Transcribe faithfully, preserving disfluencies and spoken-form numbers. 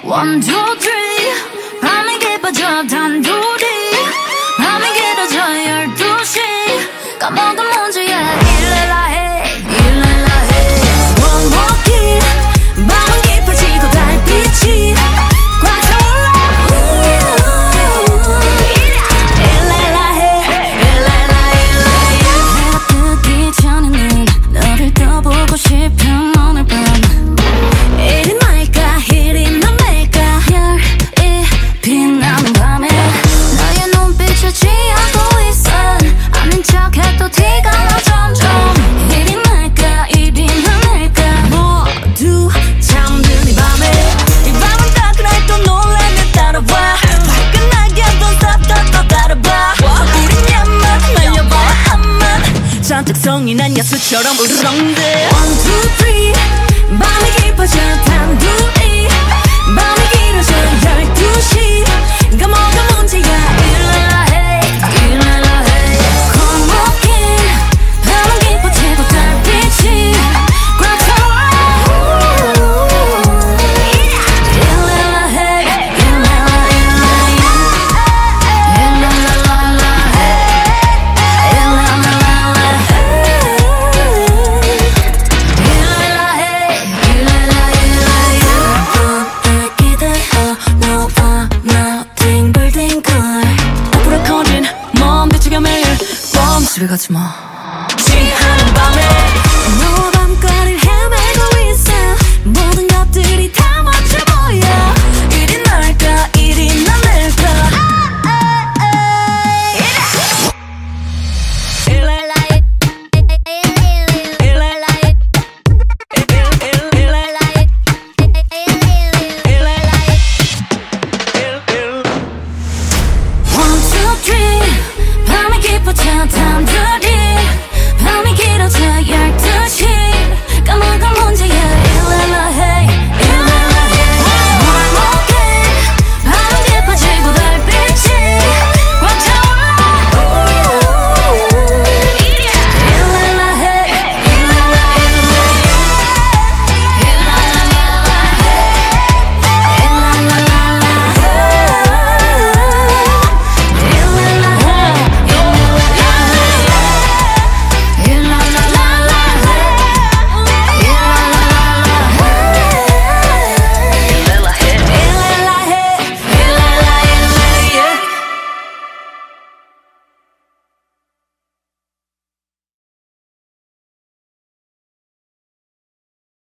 One, two, three 밤이 깊어져 단둘이 밤이 길어져 열두 시 까먹은 문제야 일레라 해 일레라 해 One more kill 밤은 깊어지고 달빛이 꽉 차올라 일레라 해 일레라 일레라 해가 뜨기 전에는 너를 더 보고 싶은 오늘 밤 이리 말까 이리 맘일까 별이 빛나는 밤에 너의 눈빛에 취하고 있어 아닌 척해도 티가 나 점점 이리 말까 이리 맘일까 모두 잠든 이 밤에 이 밤은 따끈해 또 놀라면 따라와 화끈하게 don't stop stop stop 따라봐 우린 야만 날려봐 한만 잔뜩 성이 난 야수처럼 울렁대